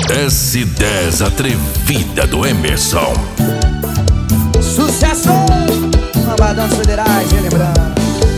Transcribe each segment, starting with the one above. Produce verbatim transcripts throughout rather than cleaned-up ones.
S dez Atrevida do Emerson. Sucesso! Lambadão dos Federais, relembrando.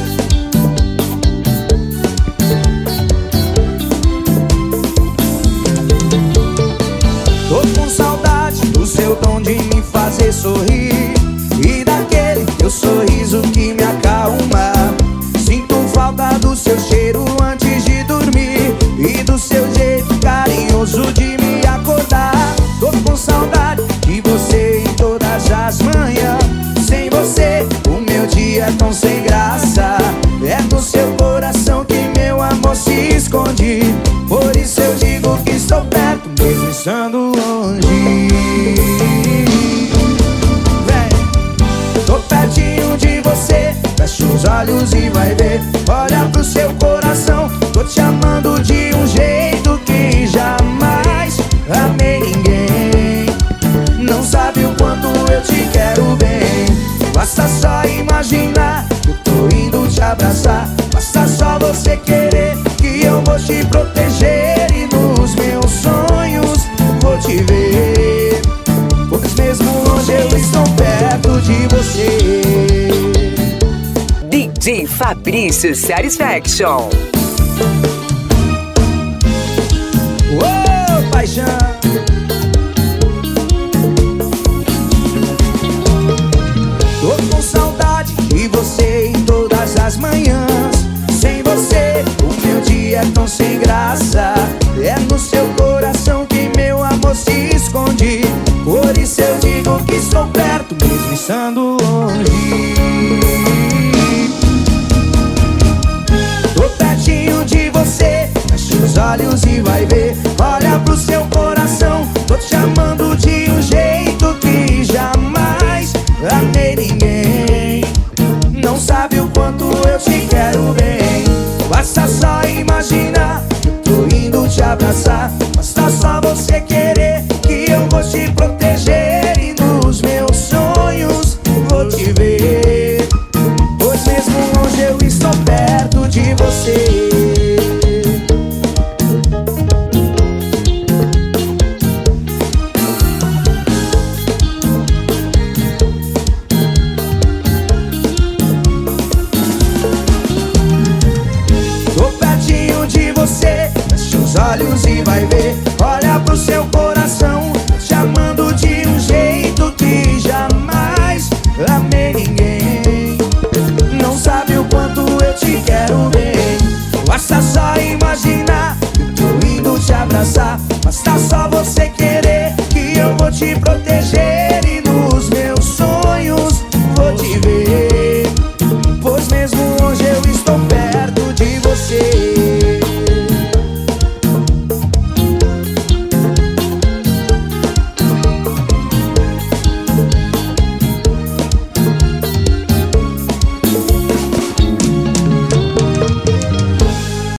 Tô com saudade do seu tom de me fazer sorrir e daquele teu sorriso que me acalma. Sinto falta do seu cheiro antes de dormir e do seu jeito carinhoso de me acordar. Tô com saudade de você em todas as manhãs. Sem você o meu dia é tão sem graça. É no seu coração que meu amor se esconde. Por isso eu digo que estou perto mesmo estando longe. Vem, tô pertinho de você. Fecha os olhos e vai ver. Olha pro seu coração. Tô te amando de um jeito que jamais amei ninguém. Não sabe o quanto eu te quero bem. Basta só imaginar que eu tô indo te abraçar. Basta só você querer que eu vou te proteger. E nos meus sonhos vou te ver. Pois mesmo longe eu estou perto de você. D J Fabrício Satisfaction. Ô, paixão! Tô com saudade de você em todas as manhãs. Sem você o meu dia é tão sem graça. É no seu coração que meu amor se esconde. Por isso eu digo que estou perto mesmo estando longe. Tô pertinho de você. Fecha os olhos e vai ver. Olha pro seu coração. Tô te amando de um jeito que jamais amei ninguém. Não sabe o quanto eu te quero bem. Basta só imaginar que eu tô indo te abraçar. Basta só você querer que eu vou te proteger. E nos meus sonhos vou te ver. Pois mesmo longe eu estou perto de você. Fecha os olhos e vai ver. Olha pro seu coração. Te amando de um jeito que jamais amei ninguém. Não sabe o quanto eu te quero bem. Basta só imaginar que eu tô indo te abraçar. Basta só você querer